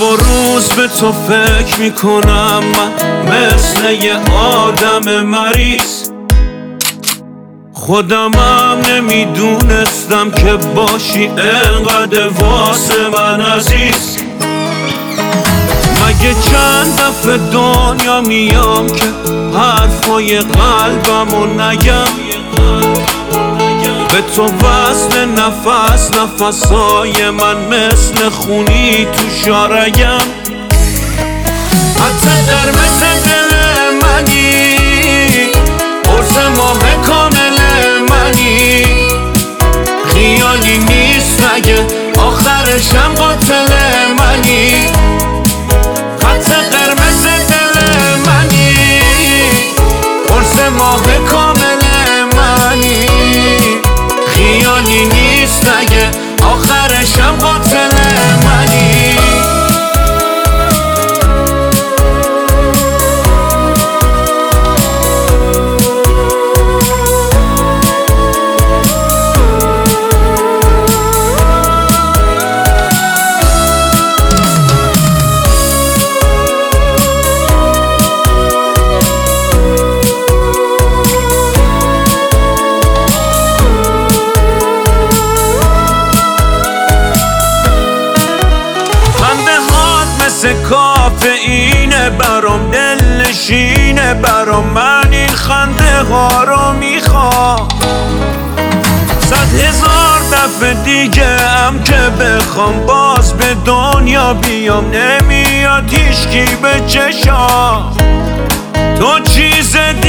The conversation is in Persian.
شب و روز به تو فکر میکنم من مثل یه آدم مریض. خودمم نمیدونستم که باشی انقدر واسه من عزیز. مگه چند دفعه دنیا میام که حرفای قلبمو نگم، به تو وصل نفس نفسای من مثل خونی تو شارگم. حتی قرمز دل منی، قرص ماه کامل منی، خیالی نیست اگه آخرشم قاتل منی. حتی قرمز دل منی، قرص ماه کامل منی، خیالی نیست اگه آخرشم قاتل منی. کافئینه برام، دلنشینه برام، من این خنده ها رو میخوام 100,000 دفعه دیگه هم که بخوام باز به دنیا بیام. نمیاد هیچکی به چشام، تو چیز